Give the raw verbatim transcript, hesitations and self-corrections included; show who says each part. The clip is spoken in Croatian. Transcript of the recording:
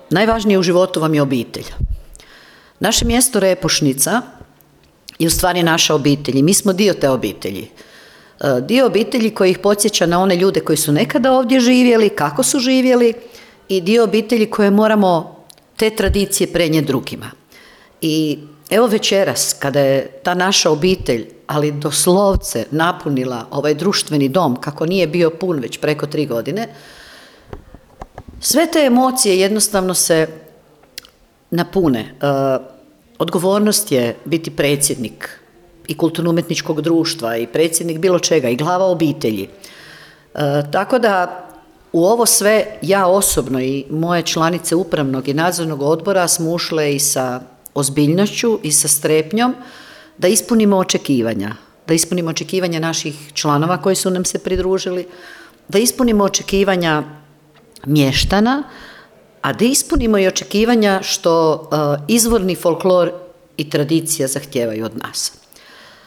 Speaker 1: najvažnije u životu vam je obitelj. Naše mjesto Repušnica je u stvari naša obitelj i mi smo dio te obitelji. Dio obitelji koji ih podsjeća na one ljude koji su nekada ovdje živjeli, kako su živjeli, i dio obitelji koje moramo te tradicije prenijeti drugima. I evo večeras, kada je ta naša obitelj, ali doslovce napunila ovaj društveni dom, kako nije bio pun već preko tri godine, sve te emocije jednostavno se napune. E, odgovornost je biti predsjednik i kulturno-umjetničkog društva i predsjednik bilo čega i glava obitelji. E, tako da u ovo sve ja osobno i moje članice upravnog i nadzornog odbora smo ušle i sa ozbiljnošću i sa strepnjom da ispunimo očekivanja, da ispunimo očekivanja naših članova koji su nam se pridružili, da ispunimo očekivanja mještana, a da ispunimo i očekivanja što uh, izvorni folklor i tradicija zahtijevaju od nas.